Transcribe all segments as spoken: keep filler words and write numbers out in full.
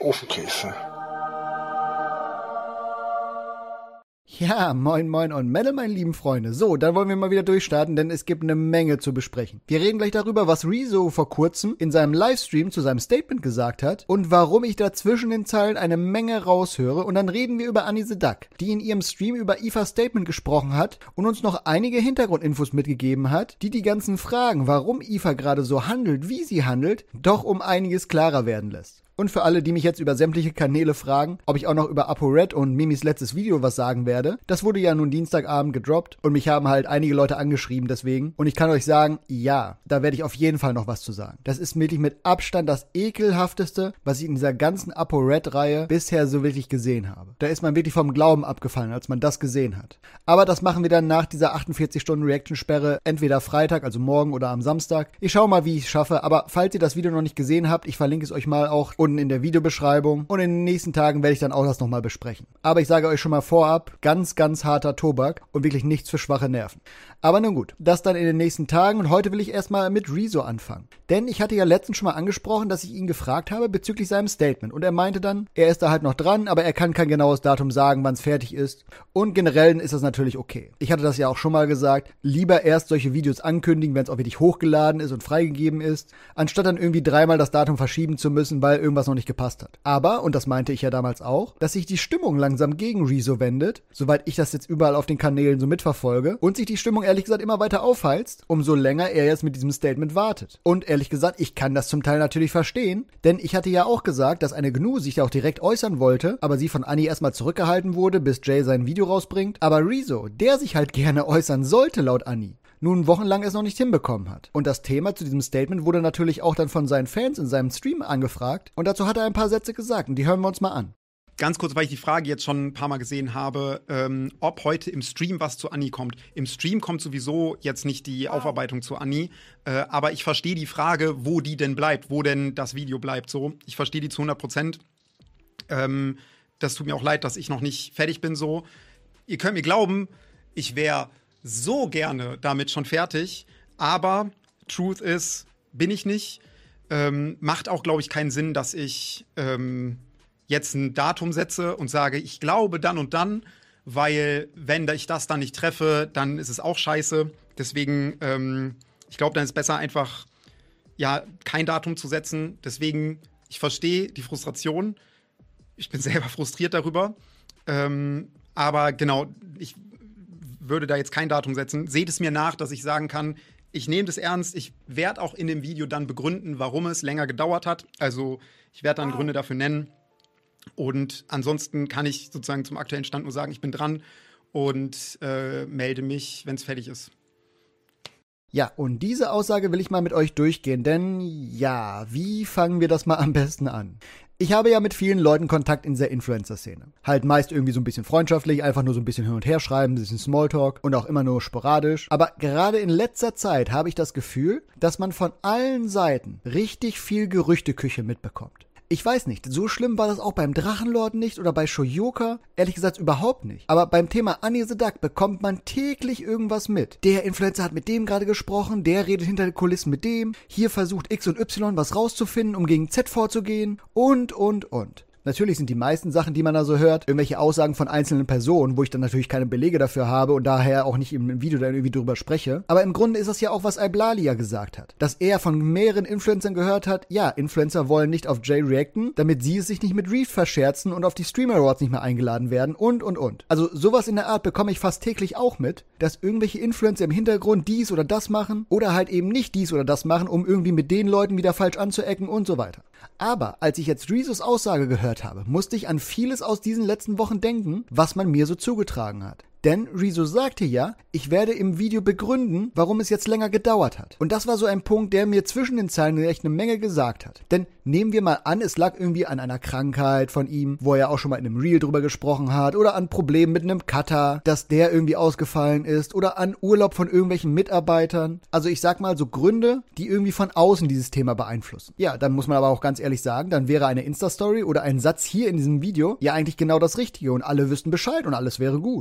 Ofenkäse. Ja, moin moin und Melle, meine lieben Freunde. So, dann wollen wir mal wieder durchstarten, denn es gibt eine Menge zu besprechen. Wir reden gleich darüber, was Rezo vor kurzem in seinem Livestream zu seinem Statement gesagt hat und warum ich da zwischen den Zeilen eine Menge raushöre. Und dann reden wir über Annie the Duck, die in ihrem Stream über I F As Statement gesprochen hat und uns noch einige Hintergrundinfos mitgegeben hat, die die ganzen Fragen, warum I F A gerade so handelt, wie sie handelt, doch um einiges klarer werden lässt. Und für alle, die mich jetzt über sämtliche Kanäle fragen, ob ich auch noch über ApoRed und Mimis letztes Video was sagen werde, das wurde ja nun Dienstagabend gedroppt und mich haben halt einige Leute angeschrieben deswegen. Und ich kann euch sagen, ja, da werde ich auf jeden Fall noch was zu sagen. Das ist wirklich mit Abstand das ekelhafteste, was ich in dieser ganzen ApoRed-Reihe bisher so wirklich gesehen habe. Da ist man wirklich vom Glauben abgefallen, als man das gesehen hat. Aber das machen wir dann nach dieser achtundvierzig Stunden Reaction-Sperre, entweder Freitag, also morgen oder am Samstag. Ich schaue mal, wie ich es schaffe, aber falls ihr das Video noch nicht gesehen habt, ich verlinke es euch mal auch unten in der Videobeschreibung und in den nächsten Tagen werde ich dann auch das nochmal besprechen. Aber ich sage euch schon mal vorab, ganz, ganz harter Tobak und wirklich nichts für schwache Nerven. Aber nun gut, das dann in den nächsten Tagen und heute will ich erstmal mit Rezo anfangen. Denn ich hatte ja letztens schon mal angesprochen, dass ich ihn gefragt habe bezüglich seinem Statement und er meinte dann, er ist da halt noch dran, aber er kann kein genaues Datum sagen, wann es fertig ist und generell ist das natürlich okay. Ich hatte das ja auch schon mal gesagt, lieber erst solche Videos ankündigen, wenn es auch wirklich hochgeladen ist und freigegeben ist, anstatt dann irgendwie dreimal das Datum verschieben zu müssen, weil irgendwas noch nicht gepasst hat. Aber, und das meinte ich ja damals auch, dass sich die Stimmung langsam gegen Rezo wendet, soweit ich das jetzt überall auf den Kanälen so mitverfolge, und sich die Stimmung ehrlich gesagt immer weiter aufheizt, umso länger er jetzt mit diesem Statement wartet. Und ehrlich gesagt, ich kann das zum Teil natürlich verstehen, denn ich hatte ja auch gesagt, dass eine G N U sich da auch direkt äußern wollte, aber sie von Annie erstmal zurückgehalten wurde, bis Jay sein Video rausbringt. Aber Rezo, der sich halt gerne äußern sollte laut Annie, nun wochenlang es noch nicht hinbekommen hat. Und das Thema zu diesem Statement wurde natürlich auch dann von seinen Fans in seinem Stream angefragt und dazu hat er ein paar Sätze gesagt und die hören wir uns mal an. Ganz kurz, weil ich die Frage jetzt schon ein paar Mal gesehen habe, ähm, ob heute im Stream was zu Annie kommt. Im Stream kommt sowieso jetzt nicht die Aufarbeitung zu Annie, äh, aber ich verstehe die Frage, wo die denn bleibt, wo denn das Video bleibt. So, ich verstehe die zu hundert Prozent. Ähm, das tut mir auch leid, dass ich noch nicht fertig bin so. Ihr könnt mir glauben, ich wäre so gerne damit schon fertig, aber Truth ist, bin ich nicht. Ähm, macht auch, glaube ich, keinen Sinn, dass ich ähm, jetzt ein Datum setze und sage, ich glaube dann und dann, weil wenn ich das dann nicht treffe, dann ist es auch scheiße. Deswegen, ähm, ich glaube, dann ist es besser einfach, ja, kein Datum zu setzen. Deswegen, ich verstehe die Frustration. Ich bin selber frustriert darüber. Ähm, aber genau, ich würde da jetzt kein Datum setzen. Seht es mir nach, dass ich sagen kann, ich nehme das ernst. Ich werde auch in dem Video dann begründen, warum es länger gedauert hat. Also ich werde dann Gründe dafür nennen. Und ansonsten kann ich sozusagen zum aktuellen Stand nur sagen, ich bin dran und äh, melde mich, wenn es fertig ist. Ja, und diese Aussage will ich mal mit euch durchgehen, denn ja, wie fangen wir das mal am besten an? Ich habe ja mit vielen Leuten Kontakt in dieser Influencer-Szene. Halt meist irgendwie so ein bisschen freundschaftlich, einfach nur so ein bisschen hin und her schreiben, ein bisschen Smalltalk und auch immer nur sporadisch. Aber gerade in letzter Zeit habe ich das Gefühl, dass man von allen Seiten richtig viel Gerüchteküche mitbekommt. Ich weiß nicht, so schlimm war das auch beim Drachenlord nicht oder bei Shoyoka. Ehrlich gesagt überhaupt nicht. Aber beim Thema Annie the Duck bekommt man täglich irgendwas mit. Der Influencer hat mit dem gerade gesprochen, der redet hinter den Kulissen mit dem. Hier versucht X und Y was rauszufinden, um gegen Z vorzugehen. Und, und, und. Natürlich sind die meisten Sachen, die man da so hört, irgendwelche Aussagen von einzelnen Personen, wo ich dann natürlich keine Belege dafür habe und daher auch nicht im Video dann irgendwie drüber spreche. Aber im Grunde ist das ja auch, was Iblalia gesagt hat. Dass er von mehreren Influencern gehört hat, ja, Influencer wollen nicht auf Jay reacten, damit sie es sich nicht mit Reef verscherzen und auf die Streamer Awards nicht mehr eingeladen werden und, und, und. Also sowas in der Art bekomme ich fast täglich auch mit, dass irgendwelche Influencer im Hintergrund dies oder das machen oder halt eben nicht dies oder das machen, um irgendwie mit den Leuten wieder falsch anzuecken und so weiter. Aber als ich jetzt Rezos Aussage gehört habe, musste ich an vieles aus diesen letzten Wochen denken, was man mir so zugetragen hat. Denn Rezo sagte ja, ich werde im Video begründen, warum es jetzt länger gedauert hat. Und das war so ein Punkt, der mir zwischen den Zeilen echt eine Menge gesagt hat. Denn nehmen wir mal an, es lag irgendwie an einer Krankheit von ihm, wo er ja auch schon mal in einem Reel drüber gesprochen hat, oder an Problemen mit einem Cutter, dass der irgendwie ausgefallen ist, oder an Urlaub von irgendwelchen Mitarbeitern. Also ich sag mal so Gründe, die irgendwie von außen dieses Thema beeinflussen. Ja, dann muss man aber auch ganz ehrlich sagen, dann wäre eine Insta-Story oder ein Satz hier in diesem Video ja eigentlich genau das Richtige und alle wüssten Bescheid und alles wäre gut. Das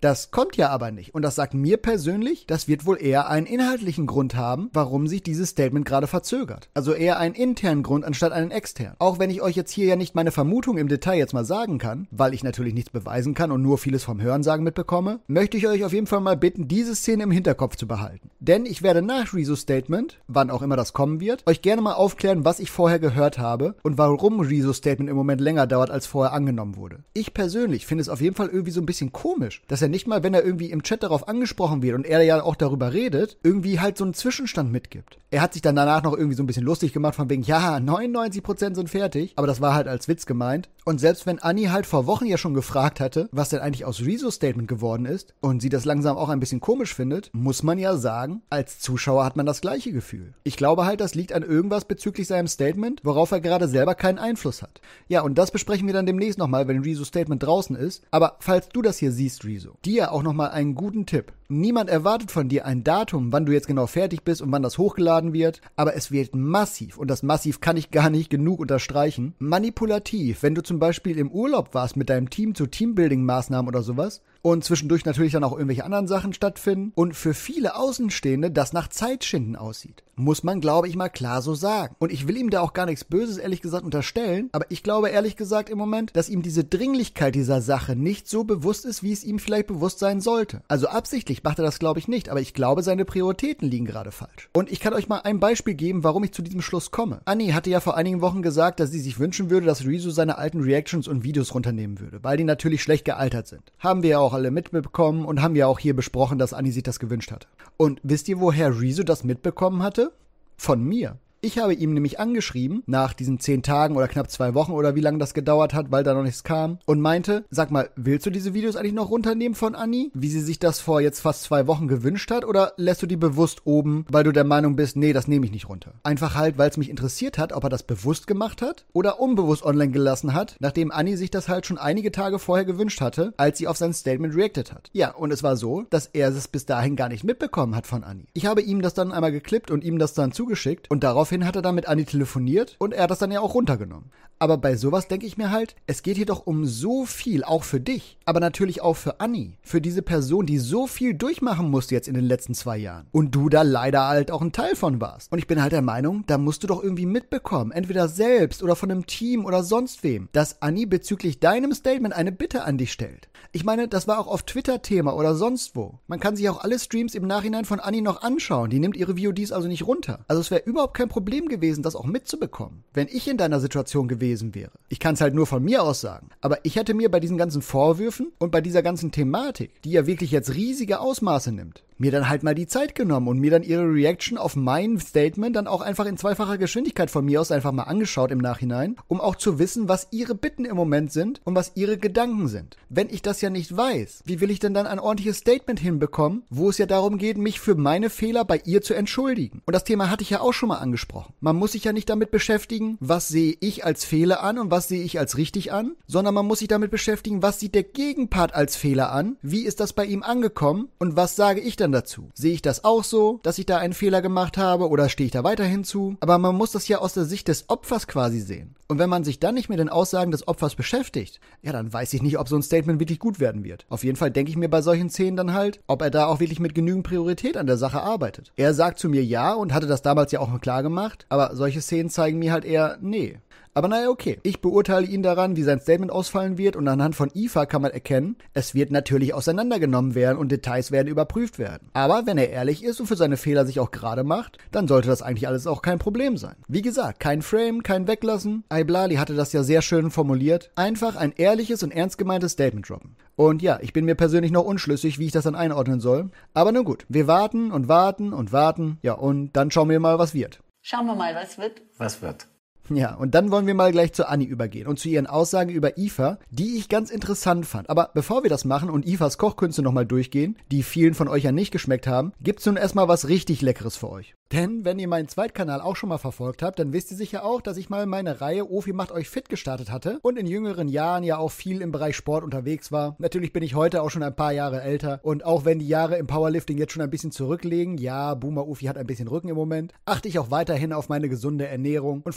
Das kommt ja aber nicht. Und das sagt mir persönlich, das wird wohl eher einen inhaltlichen Grund haben, warum sich dieses Statement gerade verzögert. Also eher einen internen Grund anstatt einen externen. Auch wenn ich euch jetzt hier ja nicht meine Vermutung im Detail jetzt mal sagen kann, weil ich natürlich nichts beweisen kann und nur vieles vom Hörensagen mitbekomme, möchte ich euch auf jeden Fall mal bitten, diese Szene im Hinterkopf zu behalten. Denn ich werde nach Rezos Statement, wann auch immer das kommen wird, euch gerne mal aufklären, was ich vorher gehört habe und warum Rezos Statement im Moment länger dauert, als vorher angenommen wurde. Ich persönlich finde es auf jeden Fall irgendwie so ein bisschen komisch, dass er nicht mal, wenn er irgendwie im Chat darauf angesprochen wird und er ja auch darüber redet, irgendwie halt so einen Zwischenstand mitgibt. Er hat sich dann danach noch irgendwie so ein bisschen lustig gemacht von wegen, ja, neunundneunzig Prozent sind fertig, aber das war halt als Witz gemeint. Und selbst wenn Anni halt vor Wochen ja schon gefragt hatte, was denn eigentlich aus Rezos Statement geworden ist und sie das langsam auch ein bisschen komisch findet, muss man ja sagen, als Zuschauer hat man das gleiche Gefühl. Ich glaube halt, das liegt an irgendwas bezüglich seinem Statement, worauf er gerade selber keinen Einfluss hat. Ja, und das besprechen wir dann demnächst nochmal, wenn Rezos Statement draußen ist. Aber falls du das hier siehst, Rezo, dir auch nochmal einen guten Tipp. Niemand erwartet von dir ein Datum, wann du jetzt genau fertig bist und wann das hochgeladen wird, aber es wird massiv, und das massiv kann ich gar nicht genug unterstreichen, manipulativ, wenn du zum Beispiel im Urlaub warst mit deinem Team zu Teambuilding-Maßnahmen oder sowas und zwischendurch natürlich dann auch irgendwelche anderen Sachen stattfinden und für viele Außenstehende das nach Zeitschinden aussieht. Muss man, glaube ich, mal klar so sagen. Und ich will ihm da auch gar nichts Böses, ehrlich gesagt, unterstellen, aber ich glaube, ehrlich gesagt, im Moment, dass ihm diese Dringlichkeit dieser Sache nicht so bewusst ist, wie es ihm vielleicht bewusst sein sollte. Also absichtlich macht er das, glaube ich, nicht, aber ich glaube, seine Prioritäten liegen gerade falsch. Und ich kann euch mal ein Beispiel geben, warum ich zu diesem Schluss komme. Anni hatte ja vor einigen Wochen gesagt, dass sie sich wünschen würde, dass Rezo seine alten Reactions und Videos runternehmen würde, weil die natürlich schlecht gealtert sind. Haben wir ja auch alle mitbekommen und haben ja auch hier besprochen, dass Anni sich das gewünscht hatte. Und wisst ihr, woher Rezo das mitbekommen hatte? Von mir. Ich habe ihm nämlich angeschrieben, nach diesen zehn Tagen oder knapp zwei Wochen oder wie lange das gedauert hat, weil da noch nichts kam, und meinte, sag mal, willst du diese Videos eigentlich noch runternehmen von Anni, wie sie sich das vor jetzt fast zwei Wochen gewünscht hat, oder lässt du die bewusst oben, weil du der Meinung bist, nee, das nehme ich nicht runter? Einfach halt, weil es mich interessiert hat, ob er das bewusst gemacht hat oder unbewusst online gelassen hat, nachdem Anni sich das halt schon einige Tage vorher gewünscht hatte, als sie auf sein Statement reacted hat. Ja, und es war so, dass er es bis dahin gar nicht mitbekommen hat von Anni. Ich habe ihm das dann einmal geklippt und ihm das dann zugeschickt und darauf Daraufhin hat er dann mit Anni telefoniert und er hat das dann ja auch runtergenommen. Aber bei sowas denke ich mir halt, es geht hier doch um so viel, auch für dich, aber natürlich auch für Anni, für diese Person, die so viel durchmachen musste jetzt in den letzten zwei Jahren. Und du da leider halt auch ein Teil von warst. Und ich bin halt der Meinung, da musst du doch irgendwie mitbekommen, entweder selbst oder von einem Team oder sonst wem, dass Anni bezüglich deinem Statement eine Bitte an dich stellt. Ich meine, das war auch auf Twitter Thema oder sonst wo. Man kann sich auch alle Streams im Nachhinein von Anni noch anschauen. Die nimmt ihre V O Ds also nicht runter. Also es wäre überhaupt kein Problem gewesen, das auch mitzubekommen, wenn ich in deiner Situation gewesen wäre. Ich kann es halt nur von mir aus sagen. Aber ich hätte mir bei diesen ganzen Vorwürfen und bei dieser ganzen Thematik, die ja wirklich jetzt riesige Ausmaße nimmt, mir dann halt mal die Zeit genommen und mir dann ihre Reaction auf mein Statement dann auch einfach in zweifacher Geschwindigkeit von mir aus einfach mal angeschaut im Nachhinein, um auch zu wissen, was ihre Bitten im Moment sind und was ihre Gedanken sind. Wenn ich das ja nicht weiß, wie will ich denn dann ein ordentliches Statement hinbekommen, wo es ja darum geht, mich für meine Fehler bei ihr zu entschuldigen? Und das Thema hatte ich ja auch schon mal angesprochen. Man muss sich ja nicht damit beschäftigen, was sehe ich als Fehler an und was sehe ich als richtig an, sondern man muss sich damit beschäftigen, was sieht der Gegenpart als Fehler an, wie ist das bei ihm angekommen und was sage ich dann dazu? Sehe ich das auch so, dass ich da einen Fehler gemacht habe oder stehe ich da weiterhin zu? Aber man muss das ja aus der Sicht des Opfers quasi sehen. Und wenn man sich dann nicht mit den Aussagen des Opfers beschäftigt, ja, dann weiß ich nicht, ob so ein Statement wirklich gut werden wird. Auf jeden Fall denke ich mir bei solchen Szenen dann halt, ob er da auch wirklich mit genügend Priorität an der Sache arbeitet. Er sagt zu mir ja und hatte das damals ja auch klar gemacht, aber solche Szenen zeigen mir halt eher, nee. Aber naja, okay. Ich beurteile ihn daran, wie sein Statement ausfallen wird, und anhand von I F A kann man erkennen, es wird natürlich auseinandergenommen werden und Details werden überprüft werden. Aber wenn er ehrlich ist und für seine Fehler sich auch gerade macht, dann sollte das eigentlich alles auch kein Problem sein. Wie gesagt, kein Frame, kein Weglassen. Iblali hatte das ja sehr schön formuliert. Einfach ein ehrliches und ernst gemeintes Statement droppen. Und ja, ich bin mir persönlich noch unschlüssig, wie ich das dann einordnen soll. Aber nun gut, wir warten und warten und warten. Ja, und dann schauen wir mal, was wird. Schauen wir mal, was wird. Was wird? Ja, und dann wollen wir mal gleich zu Anni übergehen und zu ihren Aussagen über I F A, die ich ganz interessant fand. Aber bevor wir das machen und I F As Kochkünste nochmal durchgehen, die vielen von euch ja nicht geschmeckt haben, gibt's nun erstmal was richtig Leckeres für euch. Denn wenn ihr meinen Zweitkanal auch schon mal verfolgt habt, dann wisst ihr sicher auch, dass ich mal meine Reihe Ofi macht euch fit gestartet hatte und in jüngeren Jahren ja auch viel im Bereich Sport unterwegs war. Natürlich bin ich heute auch schon ein paar Jahre älter und auch wenn die Jahre im Powerlifting jetzt schon ein bisschen zurücklegen, ja, Boomer Ofi hat ein bisschen Rücken im Moment, achte ich auch weiterhin auf meine gesunde Ernährung und versuche mich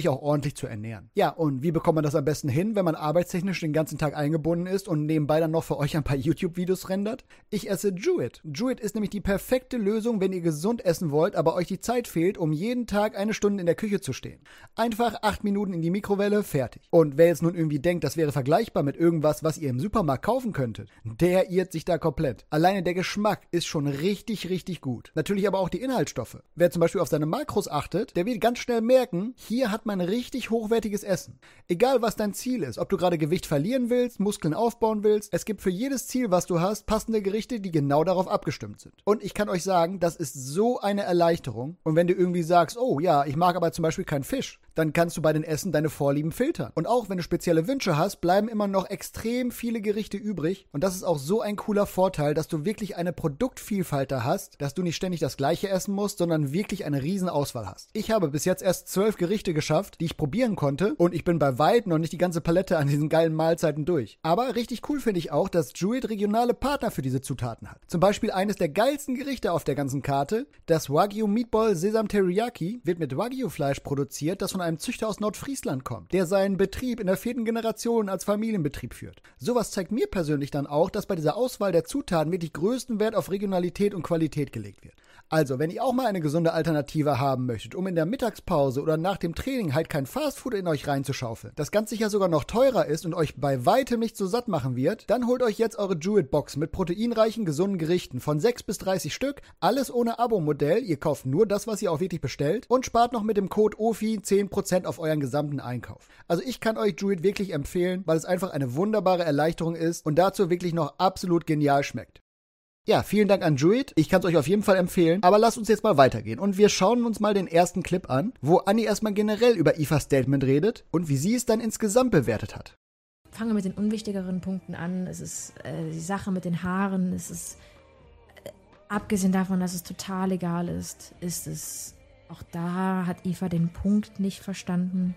sich auch ordentlich zu ernähren. Ja, und wie bekommt man das am besten hin, wenn man arbeitstechnisch den ganzen Tag eingebunden ist und nebenbei dann noch für euch ein paar YouTube-Videos rendert? Ich esse Druid. Druid ist nämlich die perfekte Lösung, wenn ihr gesund essen wollt, aber euch die Zeit fehlt, um jeden Tag eine Stunde in der Küche zu stehen. Einfach acht Minuten in die Mikrowelle, fertig. Und wer jetzt nun irgendwie denkt, das wäre vergleichbar mit irgendwas, was ihr im Supermarkt kaufen könntet, der irrt sich da komplett. Alleine der Geschmack ist schon richtig, richtig gut. Natürlich aber auch die Inhaltsstoffe. Wer zum Beispiel auf seine Makros achtet, der wird ganz schnell merken, hier hat man richtig hochwertiges Essen. Egal was dein Ziel ist, ob du gerade Gewicht verlieren willst, Muskeln aufbauen willst, es gibt für jedes Ziel, was du hast, passende Gerichte, die genau darauf abgestimmt sind. Und ich kann euch sagen, das ist so eine Erleichterung. Und wenn du irgendwie sagst, oh ja, ich mag aber zum Beispiel keinen Fisch, dann kannst du bei den Essen deine Vorlieben filtern. Und auch wenn du spezielle Wünsche hast, bleiben immer noch extrem viele Gerichte übrig. Und das ist auch so ein cooler Vorteil, dass du wirklich eine Produktvielfalt da hast, dass du nicht ständig das Gleiche essen musst, sondern wirklich eine riesen Auswahl hast. Ich habe bis jetzt erst zwölf Gerichte geschafft, die ich probieren konnte, und ich bin bei weitem noch nicht die ganze Palette an diesen geilen Mahlzeiten durch. Aber richtig cool finde ich auch, dass Druid regionale Partner für diese Zutaten hat. Zum Beispiel eines der geilsten Gerichte auf der ganzen Karte, das Wagyu Meatball Sesam Teriyaki, wird mit Wagyu-Fleisch produziert, das von einem Züchter aus Nordfriesland kommt, der seinen Betrieb in der vierten Generation als Familienbetrieb führt. Sowas zeigt mir persönlich dann auch, dass bei dieser Auswahl der Zutaten wirklich größten Wert auf Regionalität und Qualität gelegt wird. Also, wenn ihr auch mal eine gesunde Alternative haben möchtet, um in der Mittagspause oder nach dem Training halt kein Fastfood in euch reinzuschaufeln, das ganz sicher sogar noch teurer ist und euch bei weitem nicht so satt machen wird, dann holt euch jetzt eure Druid-Box mit proteinreichen, gesunden Gerichten von sechs bis dreißig Stück, alles ohne Abo-Modell, ihr kauft nur das, was ihr auch wirklich bestellt, und spart noch mit dem Code O F I zehn Prozent auf euren gesamten Einkauf. Also ich kann euch Druid wirklich empfehlen, weil es einfach eine wunderbare Erleichterung ist und dazu wirklich noch absolut genial schmeckt. Ja, vielen Dank an Druid. Ich kann es euch auf jeden Fall empfehlen. Aber lasst uns jetzt mal weitergehen. Und wir schauen uns mal den ersten Clip an, wo Anni erstmal generell über Aoifes Statement redet und wie sie es dann insgesamt bewertet hat. Fangen wir mit den unwichtigeren Punkten an. Es ist äh, die Sache mit den Haaren. Es ist, äh, abgesehen davon, dass es total egal ist, ist es, auch da hat Aoife den Punkt nicht verstanden.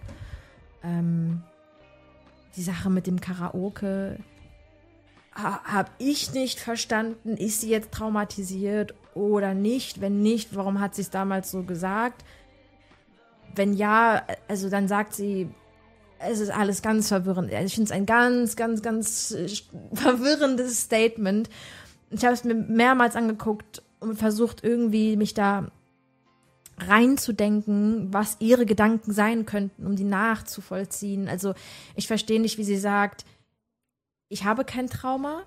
Ähm, die Sache mit dem Karaoke habe ich nicht verstanden, ist sie jetzt traumatisiert oder nicht? Wenn nicht, warum hat sie es damals so gesagt? Wenn ja, also dann sagt sie, es ist alles ganz verwirrend. Ich finde es ein ganz, ganz, ganz verwirrendes Statement. Ich habe es mir mehrmals angeguckt und versucht irgendwie mich da reinzudenken, was ihre Gedanken sein könnten, um die nachzuvollziehen. Also ich verstehe nicht, wie sie sagt, ich habe kein Trauma,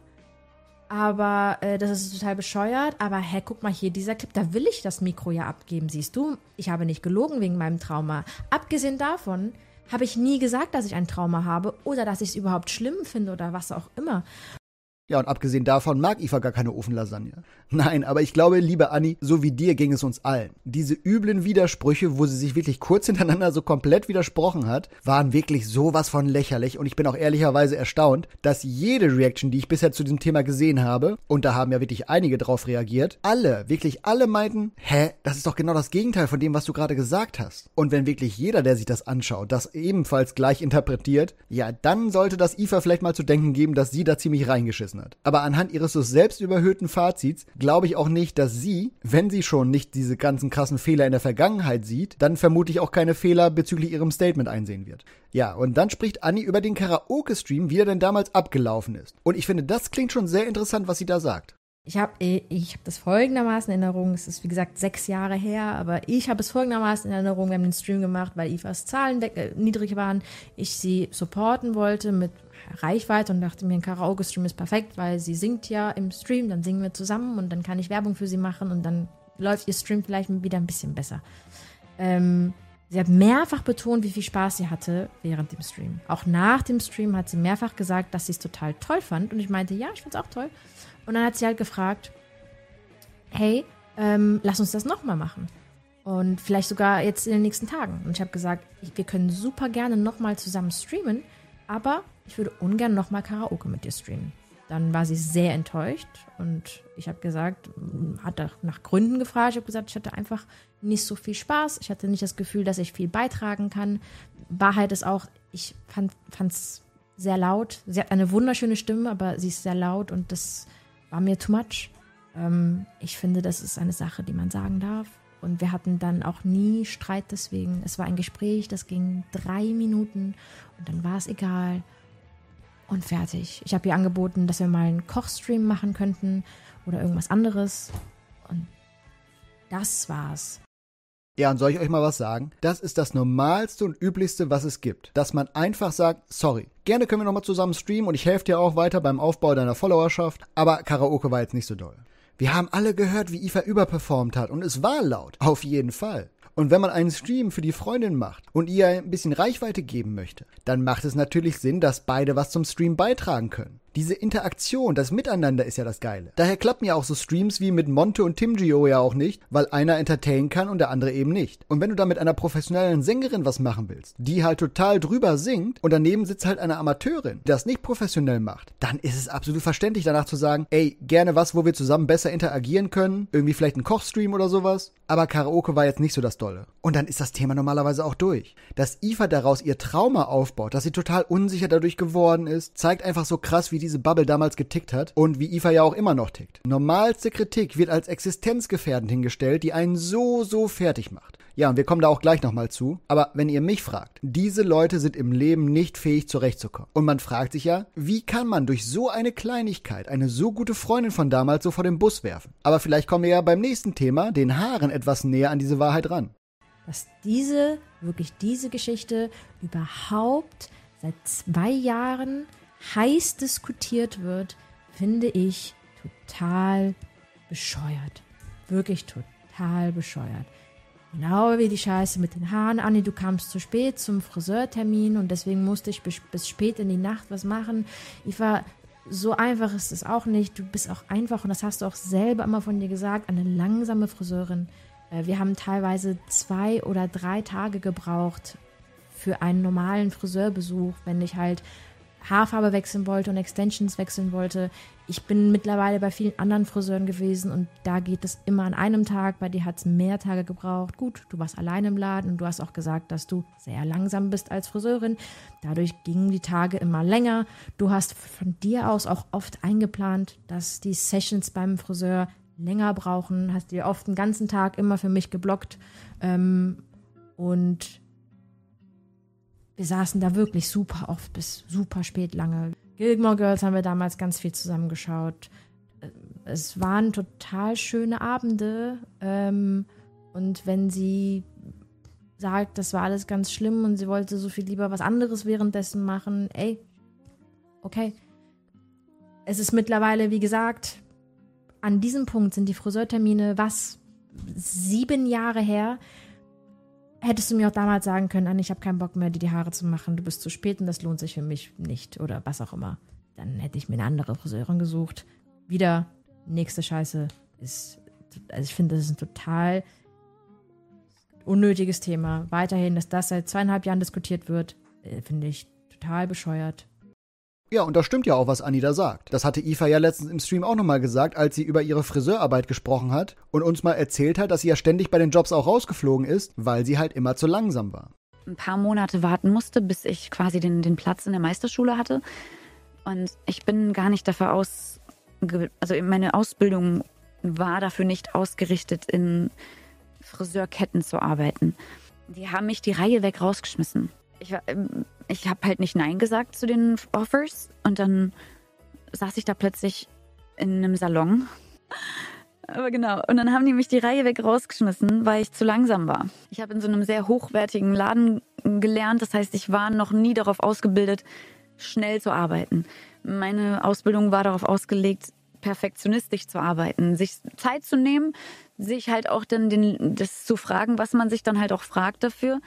aber äh, das ist total bescheuert. Aber hä, guck mal hier, dieser Clip, da will ich das Mikro ja abgeben, siehst du? Ich habe nicht gelogen wegen meinem Trauma. Abgesehen davon habe ich nie gesagt, dass ich ein Trauma habe oder dass ich es überhaupt schlimm finde oder was auch immer. Ja, und abgesehen davon mag Aoife gar keine Ofenlasagne. Nein, aber ich glaube, liebe Anni, so wie dir ging es uns allen. Diese üblen Widersprüche, wo sie sich wirklich kurz hintereinander so komplett widersprochen hat, waren wirklich sowas von lächerlich. Und ich bin auch ehrlicherweise erstaunt, dass jede Reaction, die ich bisher zu diesem Thema gesehen habe, und da haben ja wirklich einige drauf reagiert, alle, wirklich alle meinten, hä, das ist doch genau das Gegenteil von dem, was du gerade gesagt hast. Und wenn wirklich jeder, der sich das anschaut, das ebenfalls gleich interpretiert, ja, dann sollte das Aoife vielleicht mal zu denken geben, dass sie da ziemlich reingeschissen hat. Aber anhand ihres so selbst überhöhten Fazits glaube ich auch nicht, dass sie, wenn sie schon nicht diese ganzen krassen Fehler in der Vergangenheit sieht, dann vermutlich auch keine Fehler bezüglich ihrem Statement einsehen wird. Ja, und dann spricht Anni über den Karaoke-Stream, wie er denn damals abgelaufen ist. Und ich finde, das klingt schon sehr interessant, was sie da sagt. Ich habe ich hab das folgendermaßen in Erinnerung, es ist wie gesagt sechs Jahre her, aber ich habe es folgendermaßen in Erinnerung, wir haben den Stream gemacht, weil Aoifes Zahlen äh, niedrig waren, ich sie supporten wollte mit Reichweite und dachte mir, ein Karaoke-Stream ist perfekt, weil sie singt ja im Stream, dann singen wir zusammen und dann kann ich Werbung für sie machen und dann läuft ihr Stream vielleicht wieder ein bisschen besser. Ähm, sie hat mehrfach betont, wie viel Spaß sie hatte während dem Stream. Auch nach dem Stream hat sie mehrfach gesagt, dass sie es total toll fand und ich meinte, ja, ich find's auch toll. Und dann hat sie halt gefragt, hey, ähm, lass uns das nochmal machen. Und vielleicht sogar jetzt in den nächsten Tagen. Und ich habe gesagt, wir können super gerne nochmal zusammen streamen, aber ich würde ungern nochmal Karaoke mit dir streamen. Dann war sie sehr enttäuscht und ich habe gesagt, hat nach Gründen gefragt. Ich habe gesagt, ich hatte einfach nicht so viel Spaß. Ich hatte nicht das Gefühl, dass ich viel beitragen kann. Wahrheit ist auch, ich fand es sehr laut. Sie hat eine wunderschöne Stimme, aber sie ist sehr laut und das war mir too much. Ähm, ich finde, das ist eine Sache, die man sagen darf. Und wir hatten dann auch nie Streit deswegen. Es war ein Gespräch, das ging drei Minuten und dann war es egal und fertig. Ich habe ihr angeboten, dass wir mal einen Kochstream machen könnten oder irgendwas anderes und das war's. Ja, und soll ich euch mal was sagen? Das ist das Normalste und Üblichste, was es gibt. Dass man einfach sagt, sorry, gerne können wir nochmal zusammen streamen und ich helfe dir auch weiter beim Aufbau deiner Followerschaft, aber Karaoke war jetzt nicht so doll. Wir haben alle gehört, wie Aoife überperformt hat und es war laut, auf jeden Fall. Und wenn man einen Stream für die Freundin macht und ihr ein bisschen Reichweite geben möchte, dann macht es natürlich Sinn, dass beide was zum Stream beitragen können. Diese Interaktion, das Miteinander ist ja das Geile. Daher klappen ja auch so Streams wie mit Monte und TimGeo ja auch nicht, weil einer entertainen kann und der andere eben nicht. Und wenn du da mit einer professionellen Sängerin was machen willst, die halt total drüber singt und daneben sitzt halt eine Amateurin, die das nicht professionell macht, dann ist es absolut verständlich danach zu sagen, ey, gerne was, wo wir zusammen besser interagieren können, irgendwie vielleicht ein Kochstream oder sowas, aber Karaoke war jetzt nicht so das Dolle. Und dann ist das Thema normalerweise auch durch. Dass Aoife daraus ihr Trauma aufbaut, dass sie total unsicher dadurch geworden ist, zeigt einfach so krass, wie diese Bubble damals getickt hat und wie Aoife ja auch immer noch tickt. Normalste Kritik wird als existenzgefährdend hingestellt, die einen so, so fertig macht. Ja, und wir kommen da auch gleich nochmal zu. Aber wenn ihr mich fragt, diese Leute sind im Leben nicht fähig zurechtzukommen. Und man fragt sich ja, wie kann man durch so eine Kleinigkeit eine so gute Freundin von damals so vor den Bus werfen? Aber vielleicht kommen wir ja beim nächsten Thema, den Haaren, etwas näher an diese Wahrheit ran. Dass diese, wirklich diese Geschichte überhaupt seit zwei Jahren heiß diskutiert wird, finde ich total bescheuert. Wirklich total bescheuert. Genau wie die Scheiße mit den Haaren. Anni, du kamst zu spät zum Friseurtermin und deswegen musste ich bis, bis spät in die Nacht was machen. Ich war, so einfach ist es auch nicht. Du bist auch einfach, und das hast du auch selber immer von dir gesagt, eine langsame Friseurin. Wir haben teilweise zwei oder drei Tage gebraucht für einen normalen Friseurbesuch, wenn ich halt Haarfarbe wechseln wollte und Extensions wechseln wollte. Ich bin mittlerweile bei vielen anderen Friseuren gewesen und da geht es immer an einem Tag. Bei dir hat es mehr Tage gebraucht. Gut, du warst allein im Laden und du hast auch gesagt, dass du sehr langsam bist als Friseurin. Dadurch gingen die Tage immer länger. Du hast von dir aus auch oft eingeplant, dass die Sessions beim Friseur länger brauchen. Hast dir oft einen ganzen Tag immer für mich geblockt. Ähm, und wir saßen da wirklich super oft bis super spät lange. Gilmore Girls haben wir damals ganz viel zusammengeschaut. Es waren total schöne Abende. Ähm, und wenn sie sagt, das war alles ganz schlimm und sie wollte so viel lieber was anderes währenddessen machen, ey, okay. Es ist mittlerweile, wie gesagt, an diesem Punkt sind die Friseurtermine, was, sieben Jahre her. Hättest du mir auch damals sagen können, Anni, ich habe keinen Bock mehr, dir die Haare zu machen, du bist zu spät und das lohnt sich für mich nicht oder was auch immer. Dann hätte ich mir eine andere Friseurin gesucht. Wieder, nächste Scheiße ist, also ich finde, das ist ein total unnötiges Thema. Weiterhin, dass das seit zweieinhalb Jahren diskutiert wird, finde ich total bescheuert. Ja, und das stimmt ja auch, was Anni da sagt. Das hatte Aoife ja letztens im Stream auch nochmal gesagt, als sie über ihre Friseurarbeit gesprochen hat und uns mal erzählt hat, dass sie ja ständig bei den Jobs auch rausgeflogen ist, weil sie halt immer zu langsam war. Ein paar Monate warten musste, bis ich quasi den, den Platz in der Meisterschule hatte. Und ich bin gar nicht dafür aus, also meine Ausbildung war dafür nicht ausgerichtet, in Friseurketten zu arbeiten. Die haben mich die Reihe weg rausgeschmissen. Ich war, ich habe halt nicht Nein gesagt zu den Offers und dann saß ich da plötzlich in einem Salon. Aber genau, und dann haben die mich die Reihe weg rausgeschmissen, weil ich zu langsam war. Ich habe in so einem sehr hochwertigen Laden gelernt, das heißt, ich war noch nie darauf ausgebildet, schnell zu arbeiten. Meine Ausbildung war darauf ausgelegt, perfektionistisch zu arbeiten, sich Zeit zu nehmen, sich halt auch dann den, das zu fragen, was man sich dann halt auch fragt dafür.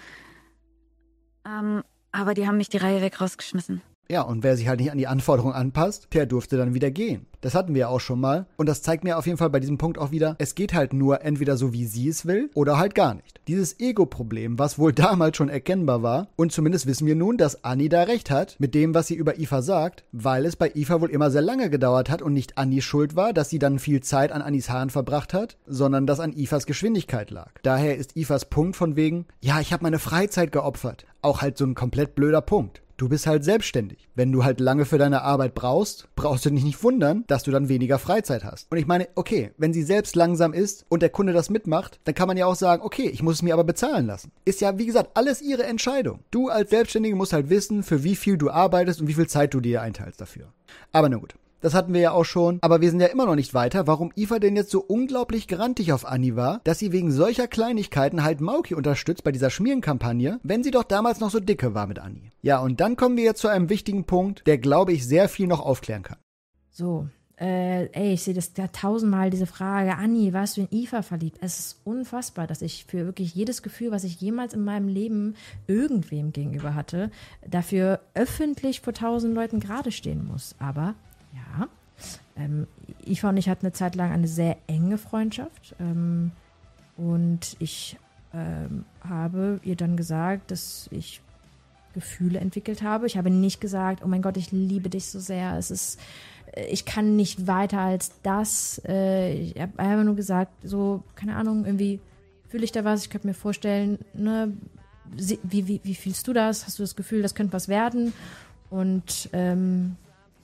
Ähm, aber die haben mich die Reihe weg rausgeschmissen. Ja, und wer sich halt nicht an die Anforderungen anpasst, der durfte dann wieder gehen. Das hatten wir ja auch schon mal. Und das zeigt mir auf jeden Fall bei diesem Punkt auch wieder, es geht halt nur entweder so, wie sie es will, oder halt gar nicht. Dieses Ego-Problem, was wohl damals schon erkennbar war, und zumindest wissen wir nun, dass Anni da recht hat, mit dem, was sie über Aoife sagt, weil es bei Aoife wohl immer sehr lange gedauert hat und nicht Anni schuld war, dass sie dann viel Zeit an Annis Haaren verbracht hat, sondern dass an Aoifes Geschwindigkeit lag. Daher ist Aoifes Punkt von wegen, ja, ich habe meine Freizeit geopfert, auch halt so ein komplett blöder Punkt. Du bist halt selbstständig. Wenn du halt lange für deine Arbeit brauchst, brauchst du dich nicht wundern, dass du dann weniger Freizeit hast. Und ich meine, okay, wenn sie selbst langsam ist und der Kunde das mitmacht, dann kann man ja auch sagen, okay, ich muss es mir aber bezahlen lassen. Ist ja, wie gesagt, alles ihre Entscheidung. Du als Selbstständige musst halt wissen, für wie viel du arbeitest und wie viel Zeit du dir einteilst dafür. Aber na gut. Das hatten wir ja auch schon, aber wir sind ja immer noch nicht weiter, warum Eva denn jetzt so unglaublich grantig auf Anni war, dass sie wegen solcher Kleinigkeiten halt Mauki unterstützt bei dieser Schmierenkampagne, wenn sie doch damals noch so dicke war mit Anni. Ja, und dann kommen wir jetzt zu einem wichtigen Punkt, der, glaube ich, sehr viel noch aufklären kann. So, äh, ey, ich sehe das da tausendmal, diese Frage, Anni, warst du in Eva verliebt? Es ist unfassbar, dass ich für wirklich jedes Gefühl, was ich jemals in meinem Leben irgendwem gegenüber hatte, dafür öffentlich vor tausend Leuten gerade stehen muss. Aber ja, ähm, Eva und ich hatten eine Zeit lang eine sehr enge Freundschaft ähm, und ich ähm, habe ihr dann gesagt, dass ich Gefühle entwickelt habe. Ich habe nicht gesagt, oh mein Gott, ich liebe dich so sehr, es ist, ich kann nicht weiter als das. Äh, ich habe einfach nur gesagt, so, keine Ahnung, irgendwie fühle ich da was, ich könnte mir vorstellen, ne, wie, wie, wie fühlst du das? Hast du das Gefühl, das könnte was werden? Und ähm,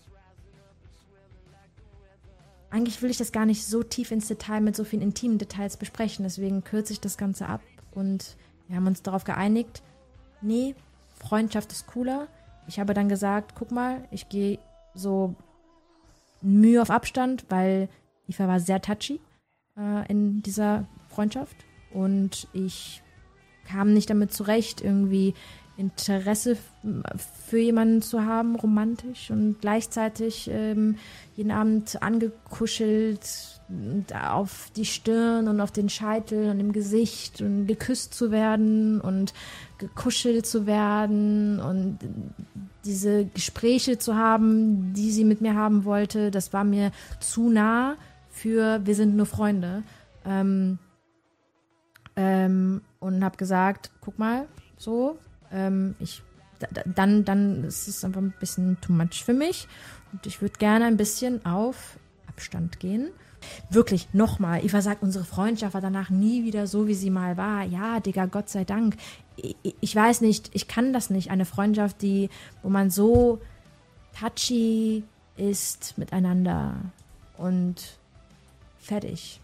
eigentlich will ich das gar nicht so tief ins Detail mit so vielen intimen Details besprechen, deswegen kürze ich das Ganze ab und wir haben uns darauf geeinigt, nee, Freundschaft ist cooler. Ich habe dann gesagt, guck mal, ich gehe so Mühe auf Abstand, weil Eva war sehr touchy äh, in dieser Freundschaft und ich kam nicht damit zurecht, irgendwie Interesse für jemanden zu haben, romantisch und gleichzeitig ähm, jeden Abend angekuschelt und auf die Stirn und auf den Scheitel und im Gesicht und geküsst zu werden und gekuschelt zu werden und diese Gespräche zu haben, die sie mit mir haben wollte, das war mir zu nah für wir sind nur Freunde. Ähm, ähm, und habe gesagt, guck mal, so, Ähm, ich, da, dann, dann ist es einfach ein bisschen too much für mich und ich würde gerne ein bisschen auf Abstand gehen. Wirklich, nochmal, Eva sagt, unsere Freundschaft war danach nie wieder so, wie sie mal war. Ja, Digga, Gott sei Dank. Ich, ich weiß nicht, ich kann das nicht. Eine Freundschaft, die, wo man so touchy ist miteinander und fertig.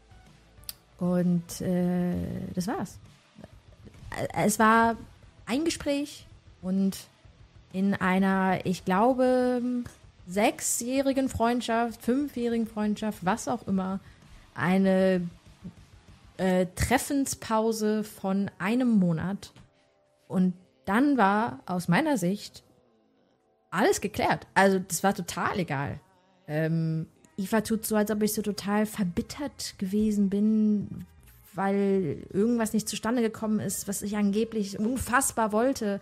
Und äh, das war's. Es war ein Gespräch und in einer, ich glaube, sechsjährigen Freundschaft, fünfjährigen Freundschaft, was auch immer, eine äh, Treffenspause von einem Monat. Und dann war aus meiner Sicht alles geklärt. Also das war total egal. Ähm, Eva tut so, als ob ich so total verbittert gewesen bin, weil irgendwas nicht zustande gekommen ist, was ich angeblich unfassbar wollte,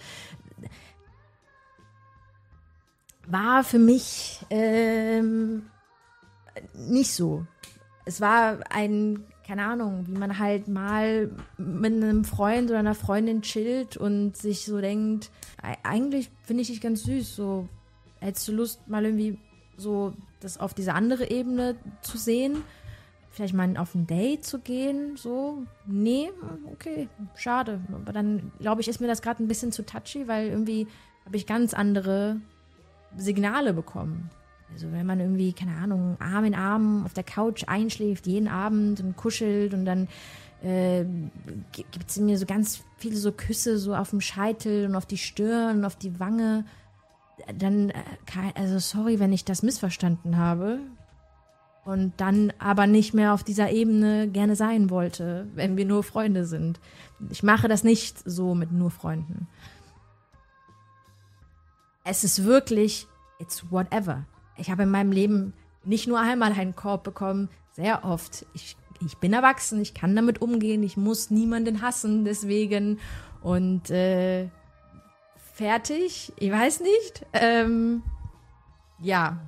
war für mich ähm, nicht so. Es war ein, keine Ahnung, wie man halt mal mit einem Freund oder einer Freundin chillt und sich so denkt, eigentlich finde ich dich ganz süß, so hättest du Lust, mal irgendwie so das auf diese andere Ebene zu sehen? Vielleicht mal auf ein Date zu gehen, so, nee, okay, schade. Aber dann, glaube ich, ist mir das gerade ein bisschen zu touchy, weil irgendwie habe ich ganz andere Signale bekommen. Also wenn man irgendwie, keine Ahnung, Arm in Arm auf der Couch einschläft, jeden Abend und kuschelt und dann äh, gibt es mir so ganz viele so Küsse so auf dem Scheitel und auf die Stirn und auf die Wange, dann, also sorry, wenn ich das missverstanden habe. Und dann aber nicht mehr auf dieser Ebene gerne sein wollte, wenn wir nur Freunde sind. Ich mache das nicht so mit nur Freunden. Es ist wirklich, it's whatever. Ich habe in meinem Leben nicht nur einmal einen Korb bekommen, sehr oft. Ich, ich bin erwachsen, ich kann damit umgehen, ich muss niemanden hassen, deswegen. Und äh, fertig, ich weiß nicht. Ähm, ja.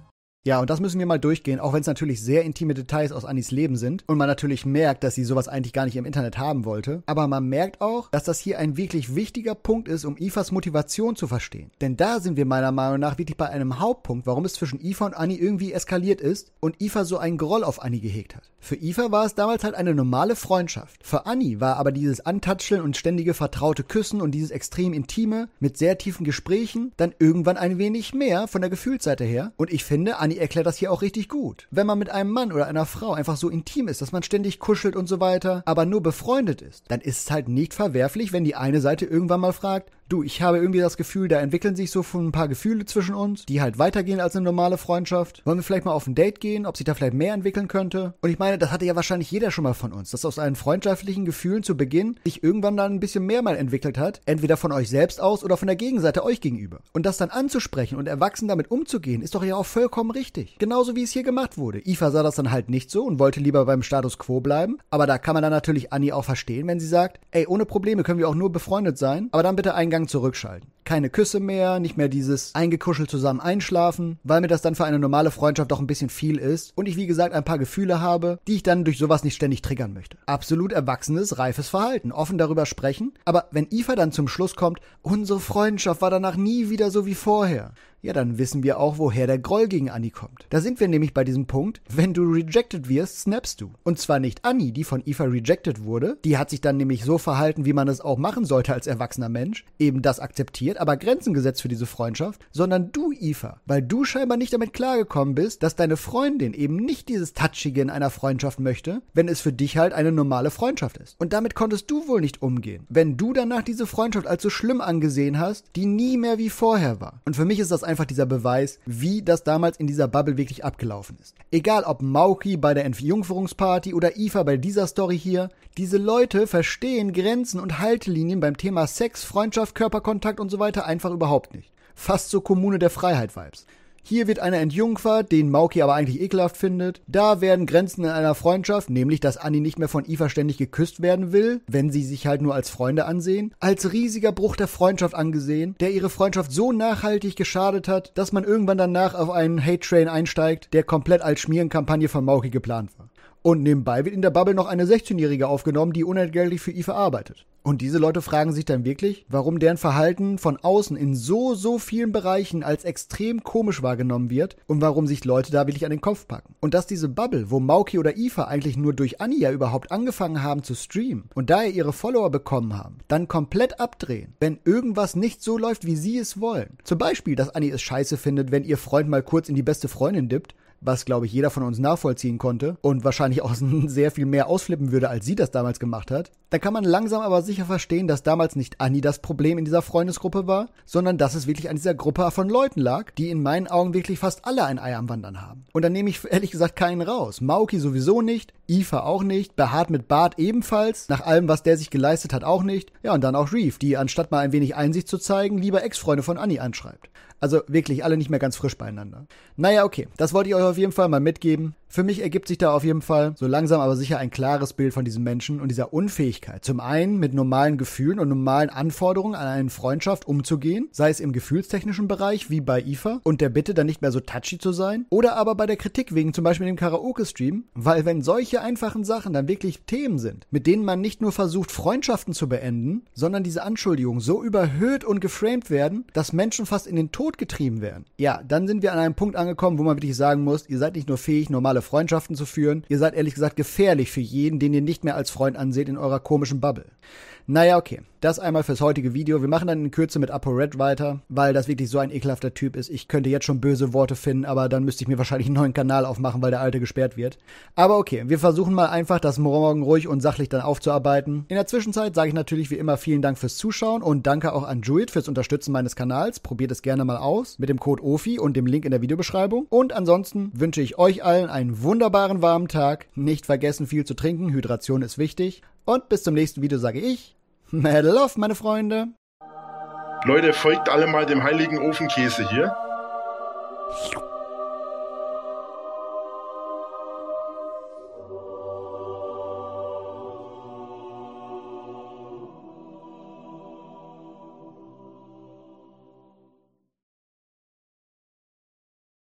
Ja, und das müssen wir mal durchgehen, auch wenn es natürlich sehr intime Details aus Annis Leben sind und man natürlich merkt, dass sie sowas eigentlich gar nicht im Internet haben wollte. Aber man merkt auch, dass das hier ein wirklich wichtiger Punkt ist, um Aoifes Motivation zu verstehen. Denn da sind wir meiner Meinung nach wirklich bei einem Hauptpunkt, warum es zwischen Aoife und Annie irgendwie eskaliert ist und Aoife so einen Groll auf Annie gehegt hat. Für Aoife war es damals halt eine normale Freundschaft. Für Annie war aber dieses Antatscheln und ständige vertraute Küssen und dieses extrem intime mit sehr tiefen Gesprächen dann irgendwann ein wenig mehr von der Gefühlsseite her. Und ich finde, Annie erklärt das hier auch richtig gut. Wenn man mit einem Mann oder einer Frau einfach so intim ist, dass man ständig kuschelt und so weiter, aber nur befreundet ist, dann ist es halt nicht verwerflich, wenn die eine Seite irgendwann mal fragt, du, ich habe irgendwie das Gefühl, da entwickeln sich so ein paar Gefühle zwischen uns, die halt weitergehen als eine normale Freundschaft. Wollen wir vielleicht mal auf ein Date gehen, ob sich da vielleicht mehr entwickeln könnte? Und ich meine, das hatte ja wahrscheinlich jeder schon mal von uns, dass aus einen freundschaftlichen Gefühlen zu Beginn sich irgendwann dann ein bisschen mehr mal entwickelt hat, entweder von euch selbst aus oder von der Gegenseite euch gegenüber. Und das dann anzusprechen und erwachsen damit umzugehen, ist doch ja auch vollkommen richtig. Genauso wie es hier gemacht wurde. Aoife sah das dann halt nicht so und wollte lieber beim Status Quo bleiben. Aber da kann man dann natürlich Annie auch verstehen, wenn sie sagt, ey, ohne Probleme können wir auch nur befreundet sein, aber dann bitte einen Gang zurückschalten. Keine Küsse mehr, nicht mehr dieses eingekuschelt zusammen einschlafen, weil mir das dann für eine normale Freundschaft doch ein bisschen viel ist und ich, wie gesagt, ein paar Gefühle habe, die ich dann durch sowas nicht ständig triggern möchte. Absolut erwachsenes, reifes Verhalten, offen darüber sprechen, aber wenn Aoife dann zum Schluss kommt, unsere Freundschaft war danach nie wieder so wie vorher, ja, dann wissen wir auch, woher der Groll gegen Annie kommt. Da sind wir nämlich bei diesem Punkt, wenn du rejected wirst, snappst du. Und zwar nicht Annie, die von Aoife rejected wurde, die hat sich dann nämlich so verhalten, wie man es auch machen sollte als erwachsener Mensch, eben das akzeptiert, aber Grenzen gesetzt für diese Freundschaft, sondern du, Aoife, weil du scheinbar nicht damit klargekommen bist, dass deine Freundin eben nicht dieses Touchige in einer Freundschaft möchte, wenn es für dich halt eine normale Freundschaft ist. Und damit konntest du wohl nicht umgehen, wenn du danach diese Freundschaft als so schlimm angesehen hast, die nie mehr wie vorher war. Und für mich ist das einfach dieser Beweis, wie das damals in dieser Bubble wirklich abgelaufen ist. Egal ob Mauki bei der Entjungferungsparty oder Aoife bei dieser Story hier, diese Leute verstehen Grenzen und Haltelinien beim Thema Sex, Freundschaft, Körperkontakt und so weiter einfach überhaupt nicht. Fast so Kommune der Freiheit-Vibes. Hier wird einer entjungfert, den Mauki aber eigentlich ekelhaft findet. Da werden Grenzen in einer Freundschaft, nämlich dass Annie nicht mehr von Aoife ständig geküsst werden will, wenn sie sich halt nur als Freunde ansehen, als riesiger Bruch der Freundschaft angesehen, der ihre Freundschaft so nachhaltig geschadet hat, dass man irgendwann danach auf einen Hate-Train einsteigt, der komplett als Schmierenkampagne von Mauki geplant war. Und nebenbei wird in der Bubble noch eine sechzehnjährige aufgenommen, die unentgeltlich für Aoife arbeitet. Und diese Leute fragen sich dann wirklich, warum deren Verhalten von außen in so, so vielen Bereichen als extrem komisch wahrgenommen wird und warum sich Leute da wirklich an den Kopf packen. Und dass diese Bubble, wo Mauki oder Aoife eigentlich nur durch Annie ja überhaupt angefangen haben zu streamen und daher ihre Follower bekommen haben, dann komplett abdrehen, wenn irgendwas nicht so läuft, wie sie es wollen. Zum Beispiel, dass Annie es scheiße findet, wenn ihr Freund mal kurz in die beste Freundin dippt, was, glaube ich, jeder von uns nachvollziehen konnte und wahrscheinlich auch sehr viel mehr ausflippen würde, als sie das damals gemacht hat, dann kann man langsam aber sicher verstehen, dass damals nicht Annie das Problem in dieser Freundesgruppe war, sondern dass es wirklich an dieser Gruppe von Leuten lag, die in meinen Augen wirklich fast alle ein Ei am Wandern haben. Und dann nehme ich ehrlich gesagt keinen raus. Mauki sowieso nicht, Aoife auch nicht, Behaart mit Bart ebenfalls, nach allem, was der sich geleistet hat, auch nicht. Ja, und dann auch Reeve, die anstatt mal ein wenig Einsicht zu zeigen, lieber Ex-Freunde von Annie anschreibt. Also wirklich alle nicht mehr ganz frisch beieinander. Naja, okay, das wollte ich euch auf jeden Fall mal mitgeben. Für mich ergibt sich da auf jeden Fall so langsam aber sicher ein klares Bild von diesem Menschen und dieser Unfähigkeit. Zum einen mit normalen Gefühlen und normalen Anforderungen an eine Freundschaft umzugehen, sei es im gefühlstechnischen Bereich wie bei Aoife und der Bitte dann nicht mehr so touchy zu sein oder aber bei der Kritik wegen zum Beispiel dem Karaoke-Stream, weil wenn solche einfachen Sachen dann wirklich Themen sind, mit denen man nicht nur versucht Freundschaften zu beenden, sondern diese Anschuldigungen so überhöht und geframed werden, dass Menschen fast in den Tod getrieben werden. Ja, dann sind wir an einem Punkt angekommen, wo man wirklich sagen muss, ihr seid nicht nur fähig, normale Freundschaften zu führen, ihr seid ehrlich gesagt gefährlich für jeden, den ihr nicht mehr als Freund anseht in eurer komischen Bubble. Naja, okay. Das einmal fürs heutige Video. Wir machen dann in Kürze mit ApoRed weiter, weil das wirklich so ein ekelhafter Typ ist. Ich könnte jetzt schon böse Worte finden, aber dann müsste ich mir wahrscheinlich einen neuen Kanal aufmachen, weil der alte gesperrt wird. Aber okay, wir versuchen mal einfach, das morgen ruhig und sachlich dann aufzuarbeiten. In der Zwischenzeit sage ich natürlich wie immer vielen Dank fürs Zuschauen und danke auch an Juit fürs Unterstützen meines Kanals. Probiert es gerne mal aus mit dem Code O F I und dem Link in der Videobeschreibung. Und ansonsten wünsche ich euch allen einen wunderbaren warmen Tag. Nicht vergessen, viel zu trinken. Hydration ist wichtig. Und bis zum nächsten Video sage ich Mad Love, meine Freunde. Leute, folgt alle mal dem heiligen Ofenkäse hier.